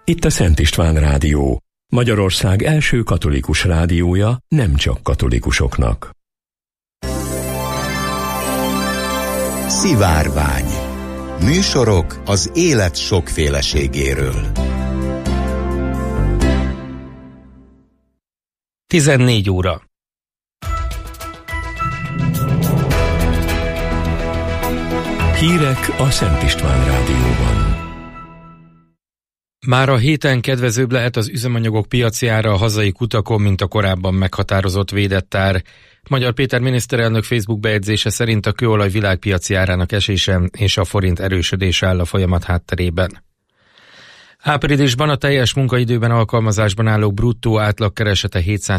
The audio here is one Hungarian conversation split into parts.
Itt a Szent István Rádió, Magyarország első katolikus rádiója nem csak katolikusoknak. Szivárvány. Műsorok az élet sokféleségéről. 14 óra. Hírek a Szent István Rádióban. Már a héten kedvezőbb lehet az üzemanyagok piaci ára a hazai kutakon, mint a korábban meghatározott védett ár. Magyar Péter miniszterelnök Facebook bejegyzése szerint a kőolaj világpiaci árának esése és a forint erősödése áll a folyamat hátterében. Áprilisban a teljes munkaidőben alkalmazásban állók bruttó átlagkeresete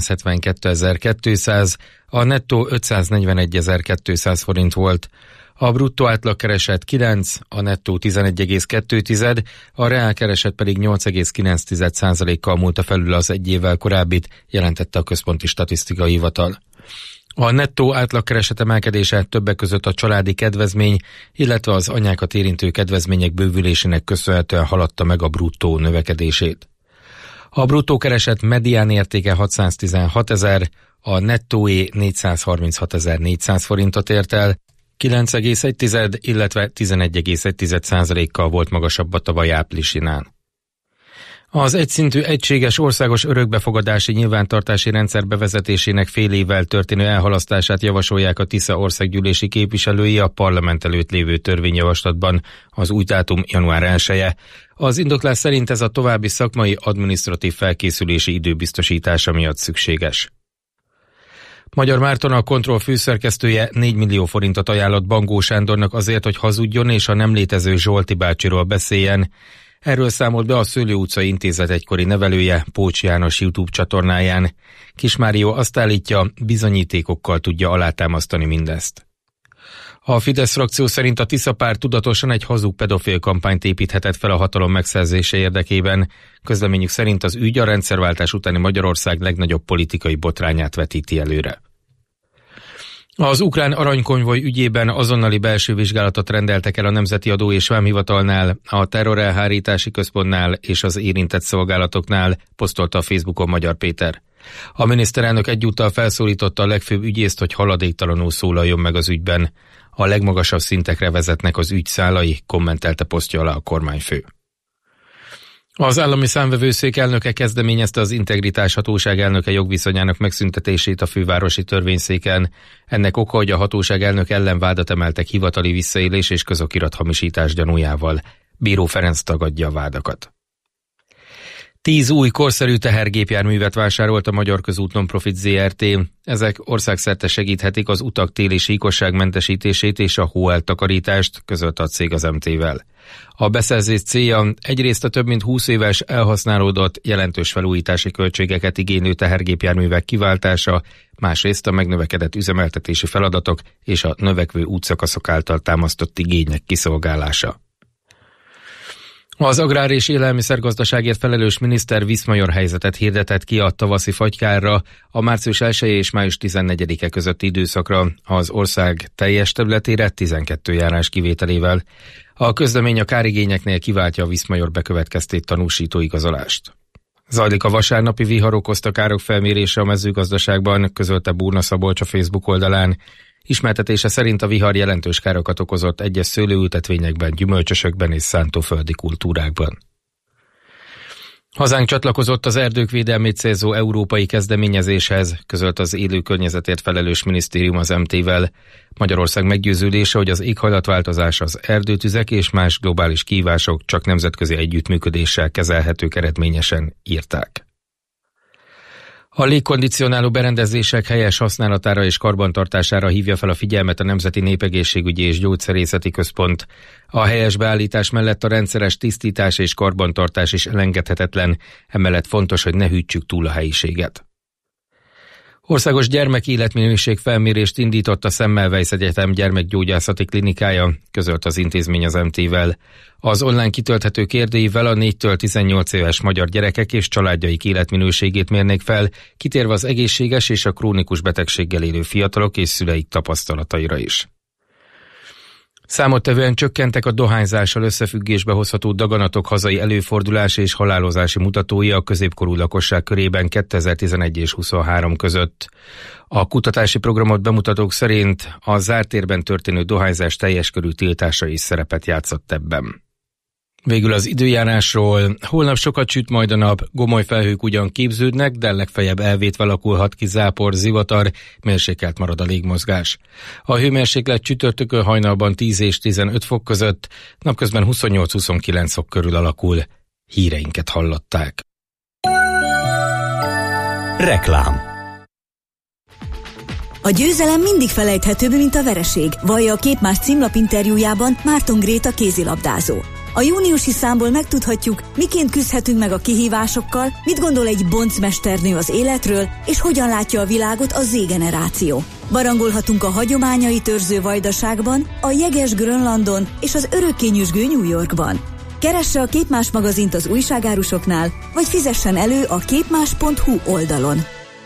772.200, a nettó 541.200 forint volt. A bruttó átlagkereset 9, a nettó 11,2, a reálkereset pedig 8,9%-kal múlta felül az egy évvel korábbit, jelentette a Központi Statisztikai Hivatal. A nettó átlagkereset emelkedése többek között a családi kedvezmény, illetve az anyákat érintő kedvezmények bővülésének köszönhetően haladta meg a bruttó növekedését. A bruttó kereset medián értéke 616.000, a nettóé 436.400 forintot ért el, 9,1, illetve 11,1%-kal volt magasabb a tavaly áprilisinál. Az egyszintű egységes országos örökbefogadási nyilvántartási rendszer bevezetésének fél évvel történő elhalasztását javasolják a Tisza országgyűlési képviselői a parlament előtt lévő törvényjavaslatban, az új dátum január 1-e. Az indoklás szerint ez a további szakmai adminisztratív felkészülési időbiztosítása miatt szükséges. Magyar Márton, a Kontroll főszerkesztője 4 millió forintot ajánlott Bangó Sándornak azért, hogy hazudjon és a nem létező Zsolti bácsiról beszéljen. Erről számolt be a Szőlő utcai intézet egykori nevelője Pócs János YouTube csatornáján. Kismárió azt állítja, bizonyítékokkal tudja alátámasztani mindezt. A Fidesz frakció szerint a Tisza párt tudatosan egy hazug pedofil kampányt építhetett fel a hatalom megszerzése érdekében. Közleményük szerint az ügy a rendszerváltás utáni Magyarország legnagyobb politikai botrányát vetíti előre. Az ukrán aranykonvoj ügyében azonnali belső vizsgálatot rendeltek el a Nemzeti Adó és Vámhivatalnál, a Terrorelhárítási Központnál és az érintett szolgálatoknál, posztolta a Facebookon Magyar Péter. A miniszterelnök egyúttal felszólította a legfőbb ügyészt, hogy haladéktalanul szólaljon meg az ügyben. A legmagasabb szintekre vezetnek az ügy szálai, kommentelte posztja alá a kormányfő. Az állami számvevőszék elnöke kezdeményezte az Integritás Hatóság elnöke jogviszonyának megszüntetését a fővárosi törvényszéken. Ennek oka, hogy a hatóság elnök ellen vádat emeltek hivatali visszaélés és közokirathamisítás gyanújával. Bíró Ferenc tagadja a vádakat. 10 új korszerű tehergépjárművet vásárolt a Magyar Közút Nonprofit Zrt. Ezek országszerte segíthetik az utak téli síkosságmentesítését és a hóeltakarítást, közölte a cég az MT-vel. A beszerzés célja egyrészt a több mint 20 éves elhasználódott, jelentős felújítási költségeket igénylő tehergépjárművek kiváltása, másrészt a megnövekedett üzemeltetési feladatok és a növekvő útszakaszok által támasztott igények kiszolgálása. Az agrár- és élelmiszergazdaságért felelős miniszter Viszmajor helyzetet hirdetett ki a tavaszi fagykárra a március 1 és május 14-e közötti időszakra az ország teljes területére 12 járás kivételével. A közlemény a kárigényeknél kiváltja a Viszmajor bekövetkeztét tanúsító igazolást. Zajlik a vasárnapi vihar okozta károk felmérése a mezőgazdaságban, közölte Burna Szabolcs a Facebook oldalán. Ismertetése szerint a vihar jelentős károkat okozott egyes szőlőültetvényekben, gyümölcsösökben és szántóföldi kultúrákban. Hazánk csatlakozott az erdők védelmét célzó európai kezdeményezéshez, közölt az élő környezetért felelős minisztérium az MT-vel. Magyarország meggyőződése, hogy az éghajlatváltozás, az erdőtüzek és más globális kihívások csak nemzetközi együttműködéssel kezelhetők eredményesen, írták. A légkondicionáló berendezések helyes használatára és karbantartására hívja fel a figyelmet a Nemzeti Népegészségügyi és Gyógyszerészeti Központ. A helyes beállítás mellett a rendszeres tisztítás és karbantartás is elengedhetetlen, emellett fontos, hogy ne hűtsük túl a helyiséget. Országos gyermekéletminőség felmérést indított a Semmelweis Egyetem gyermekgyógyászati klinikája, közölt az intézmény az MT-vel. Az online kitölthető kérdőívvel a 4-től 18 éves magyar gyerekek és családjaik életminőségét mérnék fel, kitérve az egészséges és a krónikus betegséggel élő fiatalok és szüleik tapasztalataira is. Számottevően csökkentek a dohányzással összefüggésbe hozható daganatok hazai előfordulási és halálozási mutatói a középkorú lakosság körében 2011 és 23 között. A kutatási programot bemutatók szerint a zárt térben történő dohányzás teljes körű tiltása is szerepet játszott ebben. Végül az időjárásról. Holnap sokat süt majd a nap, gomoly felhők ugyan képződnek, de legfeljebb elvétve alakulhat ki zápor, zivatar, mérsékelt marad a légmozgás. A hőmérséklet csütörtökön hajnalban 10 és 15 fok között, napközben 28-29 fok körül alakul. Híreinket hallották. Reklám. A győzelem mindig felejthetőbb, mint a vereség, vallja a Képmás címlap interjújában Márton Gréta kézilabdázó. A júniusi számból megtudhatjuk, miként küzdhetünk meg a kihívásokkal, mit gondol egy boncmesternő az életről, és hogyan látja a világot a Z-generáció. Barangolhatunk a hagyományait őrző Vajdaságban, a jeges Grönlandon és az örökké nyüzsgő New Yorkban. Keresse a Képmás magazint az újságárusoknál, vagy fizessen elő a képmás.hu oldalon.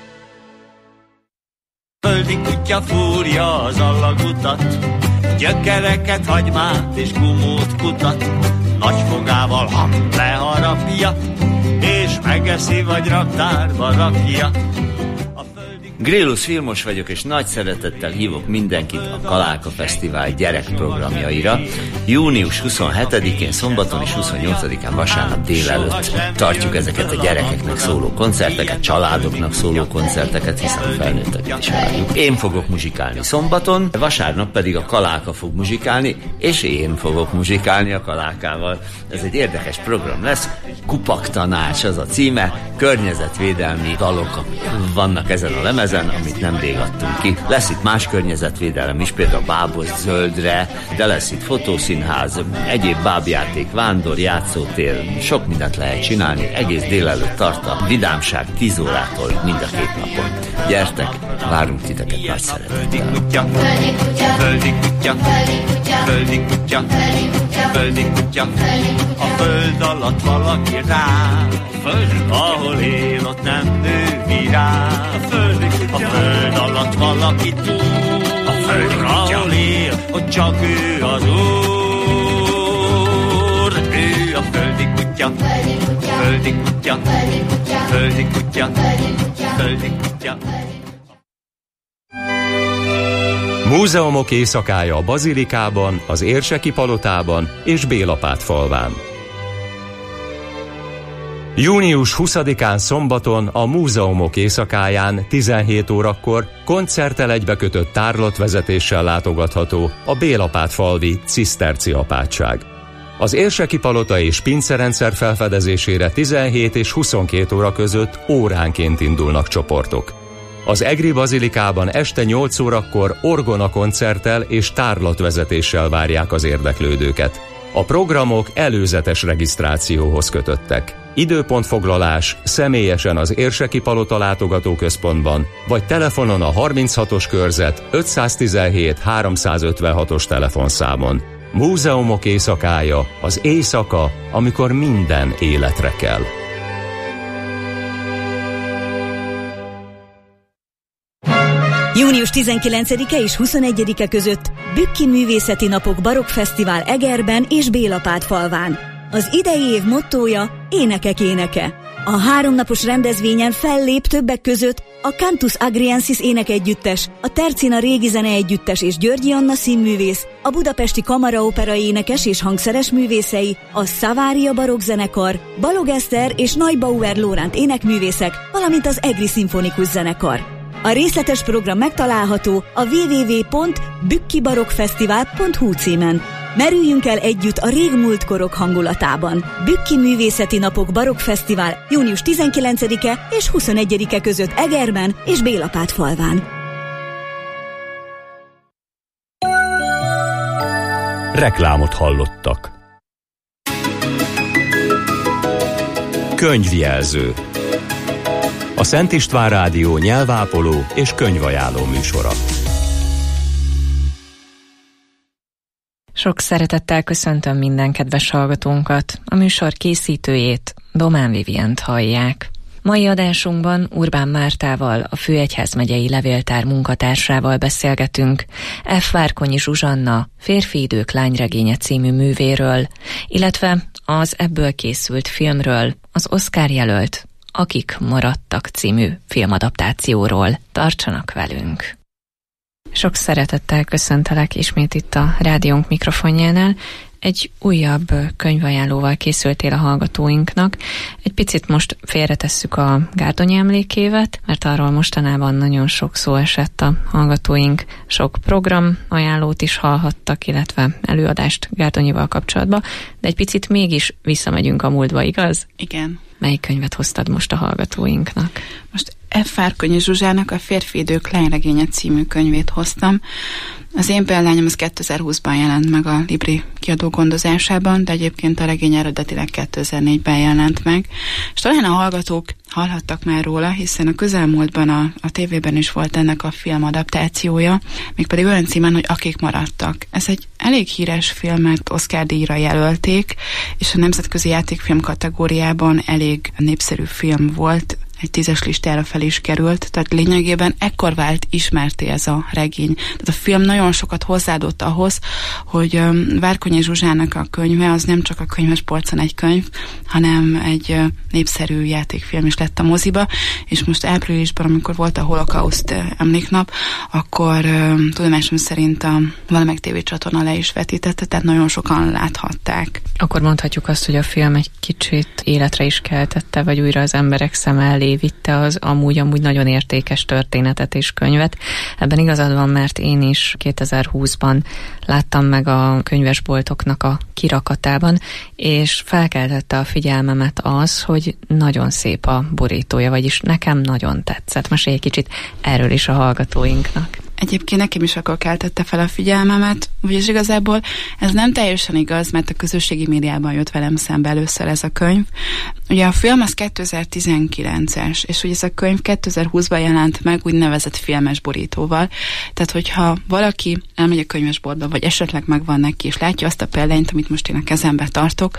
Földi kutya fúrja az allagutat, gyökereket, hagymát és gumót kutat, nagy fogával leharapja, és megeszi vagy raktárba rakja. Grélus Vilmos vagyok, és nagy szeretettel hívok mindenkit a Kaláka Fesztivál gyerekprogramjaira. Június 27-én szombaton és 28-án vasárnap délelőtt tartjuk ezeket a gyerekeknek szóló koncerteket, családoknak szóló koncerteket, hiszen a felnőtteket is várjuk. Én fogok muzsikálni szombaton, vasárnap pedig a Kaláka fog muzsikálni, és én fogok muzsikálni a Kalákával. Ez egy érdekes program lesz, Kupaktanács az a címe, környezetvédelmi dalok vannak ezen a lemezen, amit nemrég adtunk ki. Lesz itt más környezetvédelem is, például Bábos zöldre, de lesz itt fotószínház, egyéb bábjáték, vándor, játszótér, sok mindent lehet csinálni, egész délelőtt tart a vidámság 10 órától mind a 2 napon. Gyertek, várunk titeket nagy szeretettel. Földi kutya, földi kutya, földi kutya, földi kutya, a föld alatt valaki rá, föld, ahol él, ott nem nő virág. A föld alatt valaki túl, a föld, ahol él, ott csak ő az úr. Ő a földi kutya, földi kutya, földi kutya, földi kutya. Múzeumok éjszakája a Bazilikában, az Érseki palotában és Bélapát falván. Június 20-án szombaton a Múzeumok éjszakáján 17 órakor koncerttel egybekötött tárlatvezetéssel látogatható a Bélapátfalvi ciszterci apátság. Az Érseki palota és pincerendszer felfedezésére 17 és 22 óra között óránként indulnak csoportok. Az Egri Bazilikában este 8 órakor orgona koncerttel és tárlatvezetéssel várják az érdeklődőket. A programok előzetes regisztrációhoz kötöttek. Időpontfoglalás személyesen az Érseki Palota látogatóközpontban, vagy telefonon a 36-os körzet 517 356-os telefonszámon. Múzeumok éjszakája, az éjszaka, amikor minden életre kell. Június 19-e és 21-e között Bükki Művészeti Napok Barokk Fesztivál Egerben és Bélapátfalván. Az idei év mottója Énekek éneke. A 3 napos rendezvényen fellép többek között a Cantus Agriensis énekegyüttes, a Tercina Régi Zeneegyüttes és Györgyi Anna színművész, a Budapesti Kamaraopera énekes és hangszeres művészei, a Szavária Barokk Zenekar, Balog Eszter és Neubauer Lóránt énekművészek, valamint az Egri Szimfonikus Zenekar. A részletes program megtalálható a www.bükkibarokkfesztivál.hu címen. Merüljünk el együtt a régmúlt korok hangulatában. Bükki Művészeti Napok Barokk Fesztivál június 19-e és 21-e között Egerben és Bélapátfalván. Reklámot hallottak. Könyvjelző. A Szent István Rádió nyelvápoló és könyvajánló műsora. Sok szeretettel köszöntöm minden kedves hallgatónkat. A műsor készítőjét, Domán Vivient hallják. Mai adásunkban Urbán Mártával, a Főegyházmegyei Levéltár munkatársával beszélgetünk F. Várkonyi Zsuzsanna Férfi idők lányregénye című művéről, illetve az ebből készült filmről, az Oscar jelölt Akik maradtak című filmadaptációról. Tartsanak velünk! Sok szeretettel köszöntelek ismét itt a rádiónk mikrofonjánál. Egy újabb könyvajánlóval készültél a hallgatóinknak. Egy picit most félretesszük a Gárdonyi emlékévet, mert arról mostanában nagyon sok szó esett, a hallgatóink sok program ajánlót is hallhattak, illetve előadást Gárdonyival kapcsolatban, de egy picit mégis visszamegyünk a múltba, igaz? Igen. Melyik könyvet hoztad most a hallgatóinknak? Most F. Várkonyi Zsuzsának a Férfi idők lányregénye című könyvét hoztam. Az én példányom az 2020-ban jelent meg a Libri kiadó gondozásában, de egyébként a regény eredetileg 2004-ben jelent meg. És talán a hallgatók hallhattak már róla, hiszen a közelmúltban a tévében is volt ennek a filmadaptációja, mégpedig olyan címen, hogy Akik maradtak. Ez egy elég híres film, mert Oscar-díjra jelölték, és a nemzetközi játékfilm kategóriában elég népszerű film volt, egy 10-es listára fel is került, tehát lényegében ekkor vált ismerté ez a regény. Tehát a film nagyon sokat hozzáadott ahhoz, hogy Várkonyi Zsuzsának a könyve az nem csak a könyvespolcon egy könyv, hanem egy népszerű játékfilm is lett a moziba, és most áprilisban, amikor volt a Holokauszt emléknap, akkor tudomásom szerint a valamelyik tévécsatorna le is vetítette, tehát nagyon sokan láthatták. Akkor mondhatjuk azt, hogy a film egy kicsit életre is keltette, vagy újra az emberek szem elé vitte az amúgy nagyon értékes történetet és könyvet. Ebben igazad van, mert én is 2020-ban láttam meg a könyvesboltoknak a kirakatában, és felkeltette a figyelmemet az, hogy nagyon szép a borítója, vagyis nekem nagyon tetszett. Mesélj egy kicsit erről is a hallgatóinknak. Egyébként nekem is akkor keltette fel a figyelmemet, vagyis igazából ez nem teljesen igaz, mert a közösségi médiában jött velem szembe először ez a könyv. Ugye a film az 2019-es, és ugye ez a könyv 2020-ban jelent meg úgynevezett filmes borítóval. Tehát, hogyha valaki elmegy a könyvesboltba, vagy esetleg megvan neki, és látja azt a példányt, amit most én a kezembe tartok,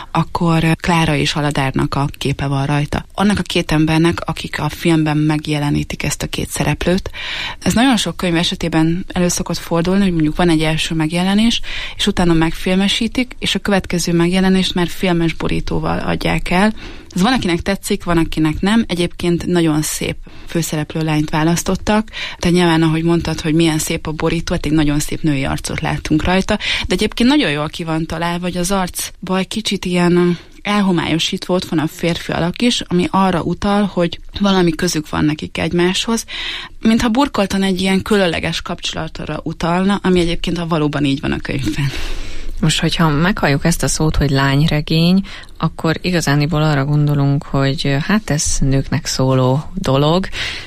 akkor Klára és Aladárnak a képe van rajta. Annak a két embernek, akik a filmben megjelenítik ezt a két szereplőt. Ez nagyon sok könyv esetében elő szokott fordulni, hogy mondjuk van egy első megjelenés, és utána megfilmesítik, és a következő megjelenést már filmes borítóval adják el. Ez van, akinek tetszik, van, akinek nem. Egyébként nagyon szép főszereplő lányt választottak. Tehát nyilván, ahogy mondtad, hogy milyen szép a borító, hát egy nagyon szép női arcot láttunk rajta, de egyébként nagyon jól ki van találva, hogy az arcba egy kicsit ilyen elhomályosítva ott van a férfi alak is, ami arra utal, hogy valami közük van nekik egymáshoz, mintha burkoltan egy ilyen különleges kapcsolatra utalna, ami egyébként valóban így van a könyvben. Most, hogyha meghalljuk ezt a szót, hogy lányregény, akkor igazániból arra gondolunk, hogy hát ez nőknek szóló dolog,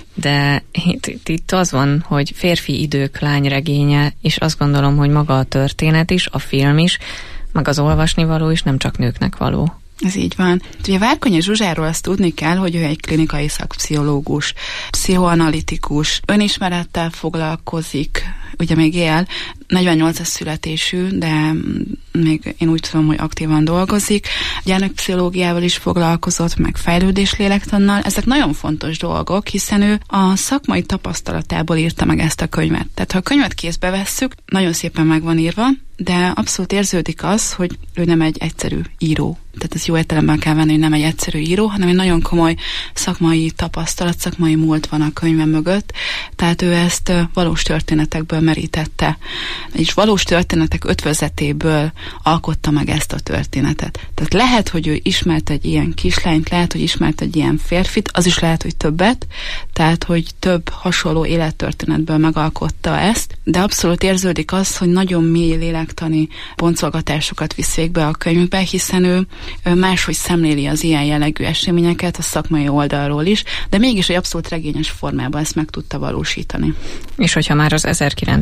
de itt az van, hogy férfi idők lányregénye, és azt gondolom, hogy maga a történet is, a film is, meg az olvasnivaló is nem csak nőknek való. Ez így van. Ugye Várkonyi Zsuzsáról azt tudni kell, hogy ő egy klinikai szakpszichológus, pszichoanalitikus, önismerettel foglalkozik, ugye még él, 48-as születésű, de még én úgy tudom, hogy aktívan dolgozik. Gyermekpszichológiával is foglalkozott, meg fejlődéslélektannal. Ezek nagyon fontos dolgok, hiszen ő a szakmai tapasztalatából írta meg ezt a könyvet. Tehát ha a könyvet kézbe vesszük, nagyon szépen meg van írva, de abszolút érződik az, hogy ő nem egy egyszerű író. Tehát ez jó értelemben kell venni, hogy nem egy egyszerű író, hanem egy nagyon komoly szakmai tapasztalat, szakmai múlt van a könyve mögött. Tehát ő ezt valós történetekből merítette. És valós történetek ötvözetéből alkotta meg ezt a történetet. Tehát lehet, hogy ő ismert egy ilyen kislányt, lehet, hogy ismert egy ilyen férfit, az is lehet, hogy többet, tehát, hogy több hasonló élettörténetből megalkotta ezt, de abszolút érződik az, hogy nagyon mély lélektani boncolgatásokat visz végbe a könyvbe, hiszen ő máshogy szemléli az ilyen jellegű eseményeket a szakmai oldalról is, de mégis egy abszolút regényes formában ezt meg tudta valósítani. És hogyha már az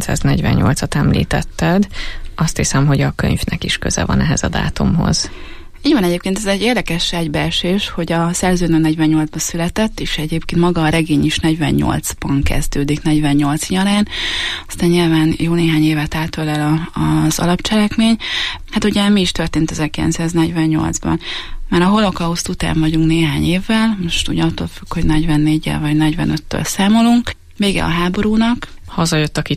1948-at említetted, azt hiszem, hogy a könyvnek is köze van ehhez a dátumhoz. Így van, egyébként ez egy érdekes egybeesés, hogy a szerzőnő 48-ban született, és egyébként maga a regény is 48-ban kezdődik, 48 nyarán, aztán nyilván jó néhány évet átölel az alapcselekmény. Hát ugye mi is történt 1948-ban? Már a holokauszt után vagyunk néhány évvel, most ugye attól függ, hogy 44-jel vagy 45-től számolunk. Vége a háborúnak. Hazajött, aki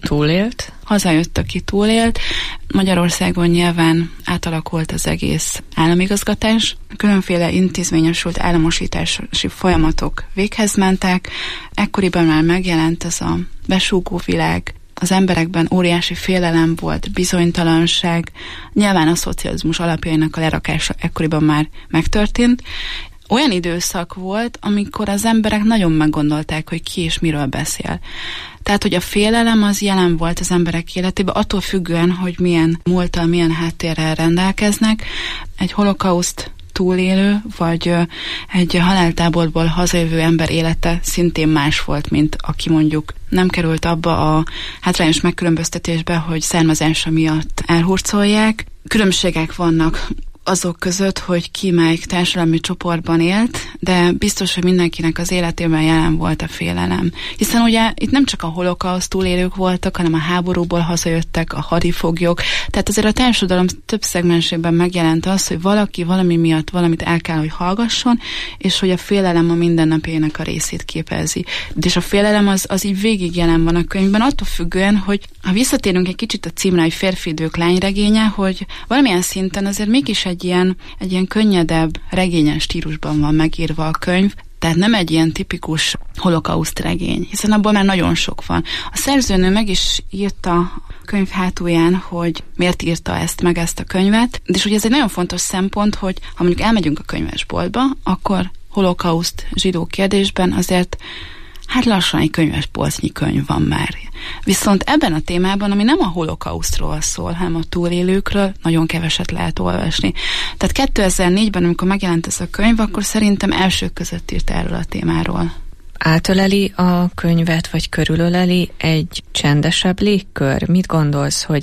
túlélt. Magyarországon nyilván átalakult az egész államigazgatás. Különféle intézményesült államosítási folyamatok véghez mentek. Ekkoriban már megjelent ez a besúgó világ. Az emberekben óriási félelem volt, bizonytalanság. Nyilván a szocializmus alapjainak a lerakása ekkoriban már megtörtént. Olyan időszak volt, amikor az emberek nagyon meggondolták, hogy ki és miről beszél. Tehát, hogy a félelem az jelen volt az emberek életében, attól függően, hogy milyen múlttal, milyen háttérrel rendelkeznek. Egy holokauszt túlélő, vagy egy haláltáborból hazajövő ember élete szintén más volt, mint aki mondjuk nem került abba a hátrányos megkülönböztetésbe, hogy származása miatt elhurcolják. Különbségek vannak azok között, hogy ki melyik társadalmi csoportban élt, de biztos, hogy mindenkinek az életében jelen volt a félelem. Hiszen ugye itt nem csak a holokauszt túlélők voltak, hanem a háborúból hazajöttek, a hadifoglyok. Tehát azért a társadalom több szegmensében megjelent az, hogy valaki valami miatt valamit el kell, hogy hallgasson, és hogy a félelem a mindennapjainak a részét képezi. És a félelem az így végig jelen van a könyvben, attól függően, hogy ha visszatérünk egy kicsit a címre, hogy Férfiidők lányregénye, hogy valamilyen szinten azért mégis egy ilyen könnyedebb, regényes stílusban van megírva a könyv, tehát nem egy ilyen tipikus holokauszt regény, hiszen abból már nagyon sok van. A szerzőnő meg is írta a könyv hátulján, hogy miért írta ezt a könyvet, és ugye ez egy nagyon fontos szempont, hogy ha mondjuk elmegyünk a könyvesboltba, akkor holokauszt zsidó kérdésben azért lassan egy könyvesboltnyi könyv van már. Viszont ebben a témában, ami nem a holokausztról szól, hanem a túlélőkről, nagyon keveset lehet olvasni. Tehát 2004-ben, amikor megjelent ez a könyv, akkor szerintem elsők között írt erről a témáról. Átöleli a könyvet, vagy körülöleli egy csendesebb légkör? Mit gondolsz, hogy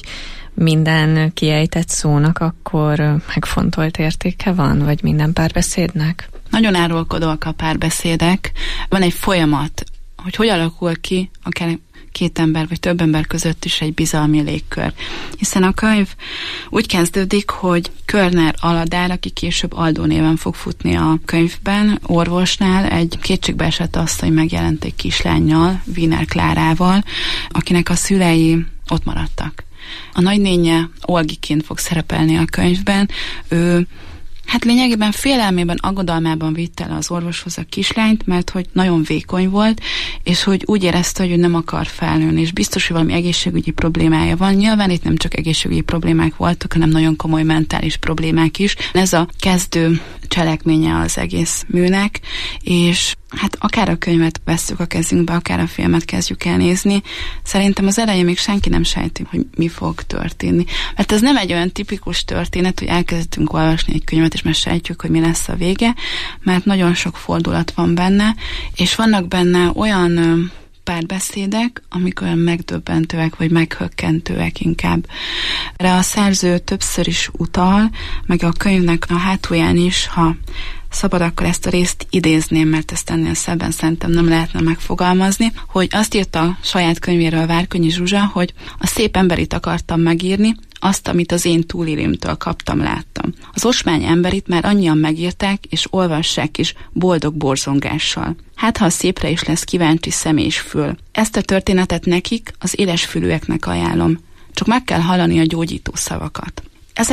minden kiejtett szónak akkor megfontolt értéke van, vagy minden párbeszédnek? Nagyon árulkodóak a párbeszédek. Van egy folyamat, hogy alakul ki akár két ember vagy több ember között is egy bizalmi légkör. Hiszen a könyv úgy kezdődik, hogy Körner Aladár, aki később Aldó néven fog futni a könyvben, orvosnál egy kétségbeesett asszony megjelent egy kislánnyal, Wiener Klárával, akinek a szülei ott maradtak. A nagynénje Olgiként fog szerepelni a könyvben. Ő lényegében félelmében, aggodalmában vitte el az orvoshoz a kislányt, mert hogy nagyon vékony volt, és hogy úgy érezte, hogy ő nem akar felnőni, és biztos, hogy valami egészségügyi problémája van. Nyilván itt nem csak egészségügyi problémák voltak, hanem nagyon komoly mentális problémák is. Ez a kezdő cselekménye az egész műnek, és akár a könyvet vesszük a kezünkbe, akár a filmet kezdjük el nézni, szerintem az elején még senki nem sejti, hogy mi fog történni. Mert ez nem egy olyan tipikus történet, hogy elkezdtünk olvasni egy könyvet, és már sejtjük, hogy mi lesz a vége, mert nagyon sok fordulat van benne, és vannak benne olyan párbeszédek, amik olyan megdöbbentőek, vagy meghökkentőek inkább. Erre a szerző többször is utal, meg a könyvnek a hátulján is, ha szabad, akkor ezt a részt idézném, mert ezt ennél szebben szerintem nem lehetne megfogalmazni, hogy azt írta a saját könyvéről Várkonyi Zsuzsa, hogy a szép emberit akartam megírni, azt, amit az én túlélémtől kaptam, láttam. Az osmány emberit már annyian megírták, és olvassák is boldog borzongással. Ha a szépre is lesz kíváncsi szem és fül. Ezt a történetet nekik, az élesfülűeknek ajánlom. Csak meg kell hallani a gyógyító szavakat.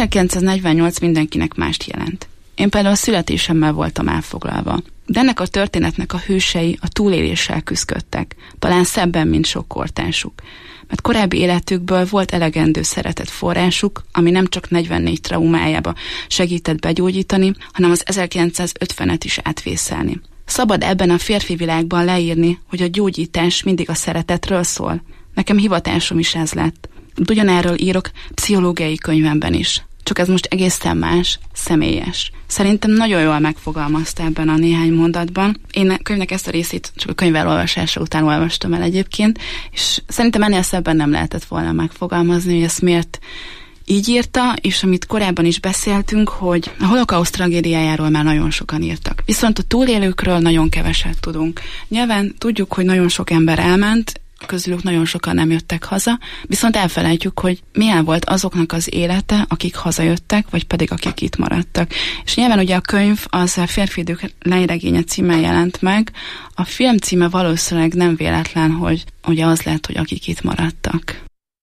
1948 mindenkinek mást jelent. Én például a születésemmel voltam elfoglalva. De ennek a történetnek a hősei a túléléssel küzdöttek, talán szebben, mint sok kortársuk. Mert korábbi életükből volt elegendő szeretet forrásuk, ami nem csak 44 traumájába segített begyógyítani, hanem az 1950-et is átvészelni. Szabad ebben a férfi világban leírni, hogy a gyógyítás mindig a szeretetről szól. Nekem hivatásom is ez lett. Ugyanerről írok pszichológiai könyvemben is. Csak ez most egészen más, személyes. Szerintem nagyon jól megfogalmazta ebben a néhány mondatban. Én a könyvnek ezt a részét csak a könyv elolvasása után olvastam el egyébként, és szerintem ennél szebben nem lehetett volna megfogalmazni, hogy ezt miért így írta, és amit korábban is beszéltünk, hogy a holokauszt tragédiájáról már nagyon sokan írtak. Viszont a túlélőkről nagyon keveset tudunk. Nyilván tudjuk, hogy nagyon sok ember elment, közülük nagyon sokan nem jöttek haza, viszont elfelejtjük, hogy milyen volt azoknak az élete, akik hazajöttek, vagy pedig akik itt maradtak. És nyilván ugye a könyv az a Férfiidők lányregénye címmel jelent meg, a film címe valószínűleg nem véletlen, hogy ugye az lett, hogy akik itt maradtak.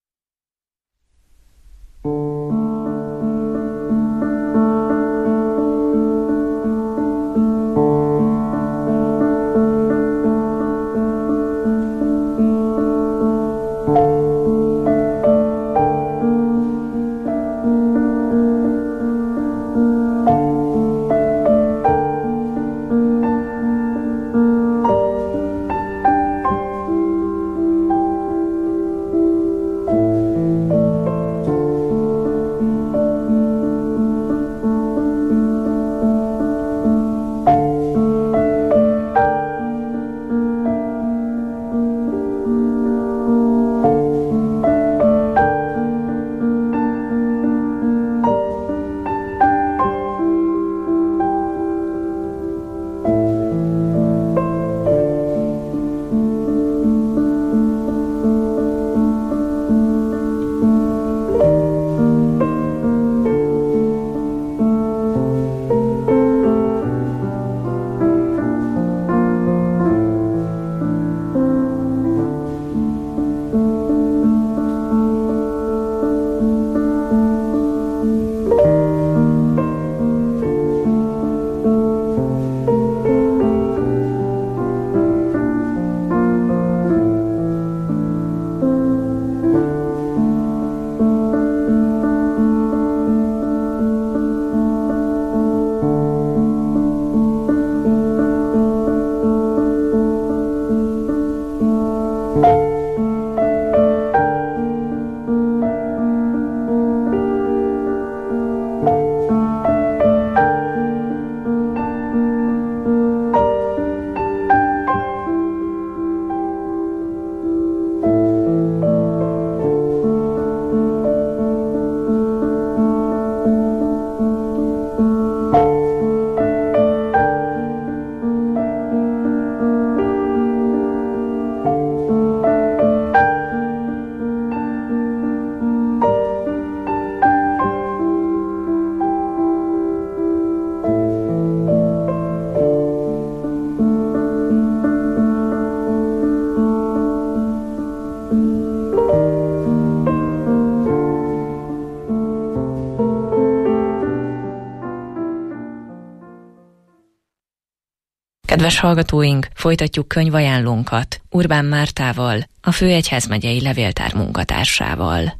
Kedves hallgatóink, folytatjuk könyvajánlónkat Urbán Mártával, a Főegyházmegyei Levéltár munkatársával.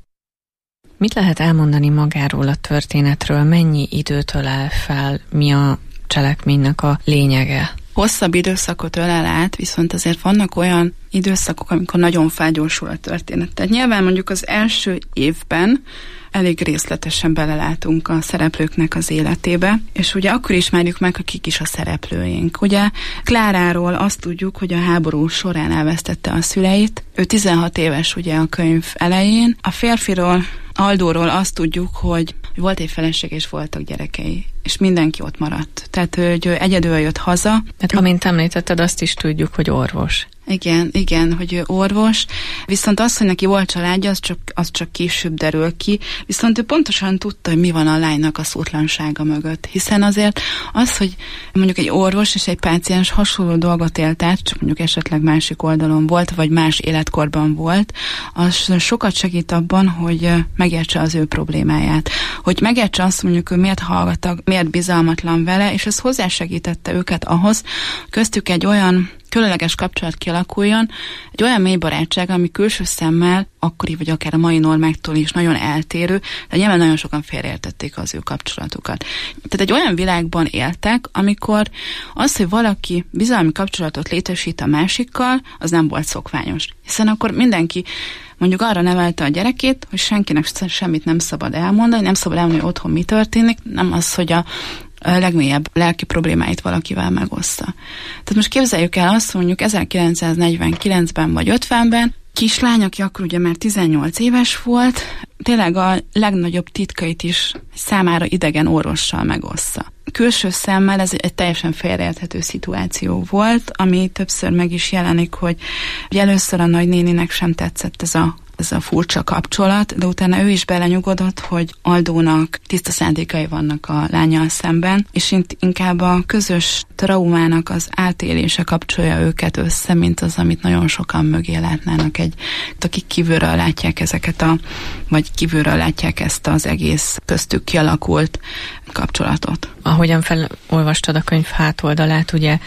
Mit lehet elmondani magáról a történetről? Mennyi időt ölel fel? Mi a cselekménynek a lényege? Hosszabb időszakot ölel át, viszont azért vannak olyan időszakok, amikor nagyon felgyorsul a történet. Tehát nyilván mondjuk az első évben elég részletesen belelátunk a szereplőknek az életébe, és ugye akkor ismerjük meg, hogy kik is a szereplőink. Ugye Kláráról azt tudjuk, hogy a háború során elvesztette a szüleit. Ő 16 éves ugye a könyv elején. A férfiról, Aldóról azt tudjuk, hogy volt egy feleség és voltak gyerekei, és mindenki ott maradt. Tehát, hogy egyedül jött haza. Hát amint említetted, azt is tudjuk, hogy orvos. Igen, hogy ő orvos, viszont az, hogy neki volt családja, az csak később derül ki, viszont ő pontosan tudta, hogy mi van a lánynak a szótlansága mögött, hiszen azért az, hogy mondjuk egy orvos és egy páciens hasonló dolgot élt át, csak mondjuk esetleg másik oldalon volt, vagy más életkorban volt, az sokat segít abban, hogy megértse az ő problémáját, hogy megértse azt, mondjuk ő miért hallgatag, miért bizalmatlan vele, és ez hozzásegítette őket ahhoz, köztük egy olyan különleges kapcsolat kialakuljon, egy olyan mély barátság, ami külső szemmel akkori vagy akár a mai normáktól is nagyon eltérő, de nyilván nagyon sokan félreértették az ő kapcsolatukat. Tehát egy olyan világban éltek, amikor az, hogy valaki bizalmi kapcsolatot létesít a másikkal, az nem volt szokványos. Hiszen akkor mindenki mondjuk arra nevelte a gyerekét, hogy senkinek semmit nem szabad elmondani, nem szabad elmondani, hogy otthon mi történik, nem az, hogy a legmélyebb lelki problémáit valakivel megoszta. Tehát most képzeljük el azt, mondjuk 1949-ben vagy 50-ben kislány, aki akkor ugye már 18 éves volt, tényleg a legnagyobb titkait is számára idegen orvossal megoszta. külső szemmel ez egy teljesen félreérthető szituáció volt, ami többször meg is jelenik, hogy először a nagynéninek sem tetszett ez a furcsa kapcsolat, de utána ő is belenyugodott, hogy Aldónak tiszta szándékai vannak a lányal szemben, és inkább a közös traumának az átélése kapcsolja őket össze, mint az, amit nagyon sokan mögé látnának, akik kívülről látják vagy kívülről látják ezt az egész köztük kialakult kapcsolatot. Ahogyan felolvastad a könyv hátoldalát, ugye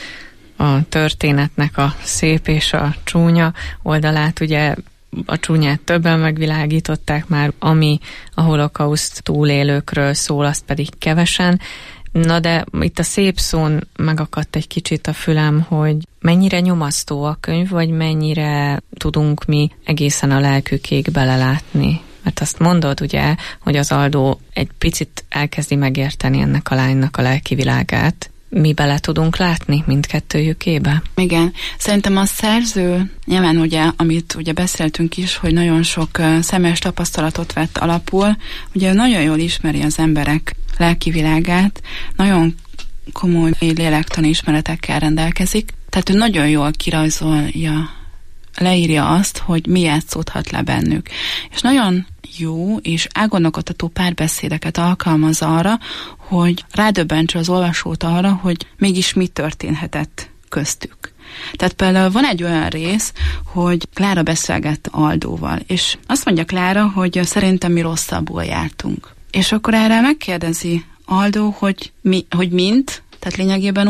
a történetnek a szép és a csúnya oldalát, ugye a csúnyát többen megvilágították már, ami a holokauszt túlélőkről szól, azt pedig kevesen. Na de itt a szép szón megakadt egy kicsit a fülem, hogy mennyire nyomasztó a könyv, vagy mennyire tudunk mi egészen a lelkükéig belelátni. Mert azt mondod ugye, hogy az Aldó egy picit elkezdi megérteni ennek a lánynak a lelki világát. Mi bele tudunk látni mindkettőjükébe? Igen. Szerintem a szerző, nyilván ugye, amit ugye beszéltünk is, hogy nagyon sok személyes tapasztalatot vett alapul, ugye nagyon jól ismeri az emberek lelki világát, nagyon komoly lélektani ismeretekkel rendelkezik, tehát ő nagyon jól kirajzolja, leírja azt, hogy mi játszódhat le bennük. És nagyon jó és elgondolkodtató párbeszédeket alkalmaz arra, hogy rádöbbentse az olvasót arra, hogy mégis mi történhetett köztük. Tehát például van egy olyan rész, hogy Klára beszélget Aldóval, és azt mondja Klára, hogy szerintem mi rosszabbul jártunk. És akkor erre megkérdezi Aldó, hogy mint, tehát lényegében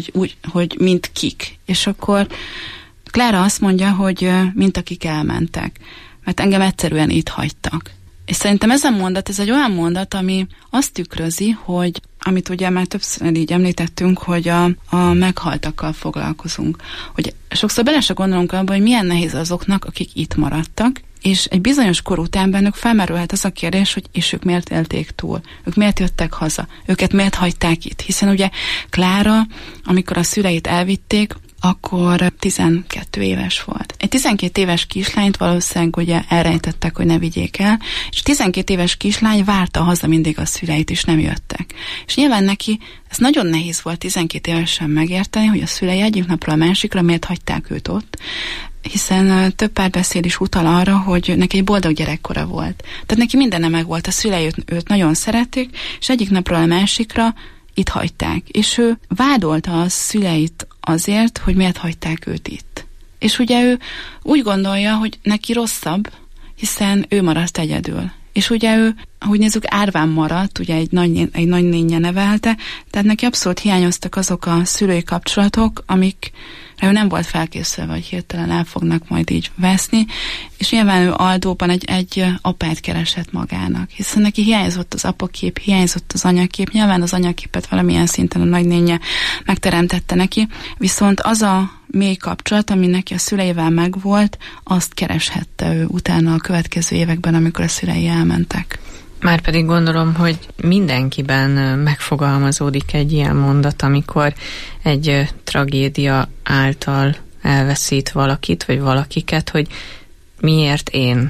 hogy mint kik. És akkor Klára azt mondja, hogy mint akik elmentek, mert engem egyszerűen itt hagytak. És szerintem ez a mondat, ez egy olyan mondat, ami azt tükrözi, hogy amit ugye már többször így említettünk, hogy a meghaltakkal foglalkozunk. Hogy sokszor bele se gondolunk abba, hogy milyen nehéz azoknak, akik itt maradtak, és egy bizonyos kor után bennük felmerülhet az a kérdés, hogy és ők miért élték túl, ők miért jöttek haza, őket miért hagyták itt. Hiszen ugye Klára, amikor a szüleit elvitték, akkor 12 éves volt. Egy 12 éves kislányt valószínűleg ugye elrejtettek, hogy ne vigyék el, és 12 éves kislány várta haza mindig a szüleit, és nem jöttek. És nyilván neki ez nagyon nehéz volt 12 évesen megérteni, hogy a szülei egyik napról a másikra miért hagyták őt ott, hiszen több párbeszéd is utal arra, hogy neki egy boldog gyerekkora volt. Tehát neki mindenne meg volt, a szülei őt nagyon szerették, és egyik napról a másikra itt hagyták. És ő vádolta a szüleit azért, hogy miért hagyták őt itt. És ugye ő úgy gondolja, hogy neki rosszabb, hiszen ő maradt egyedül. És ugye ő, ahogy nézzük, árván maradt, ugye egy nagynénje nevelte, tehát neki abszolút hiányoztak azok a szülői kapcsolatok, amikre ő nem volt felkészülve, hogy hirtelen el fognak majd így veszni, és nyilván ő Aldóban egy apát keresett magának, hiszen neki hiányzott az apakép, hiányzott az anyakép, nyilván az anyaképet valamilyen szinten a nagynénje megteremtette neki, viszont az a mély kapcsolat, ami neki a szüleivel megvolt, azt kereshette ő utána a következő években, amikor a szülei elmentek. Márpedig gondolom, hogy mindenkiben megfogalmazódik egy ilyen mondat, amikor egy tragédia által elveszít valakit, vagy valakiket, hogy miért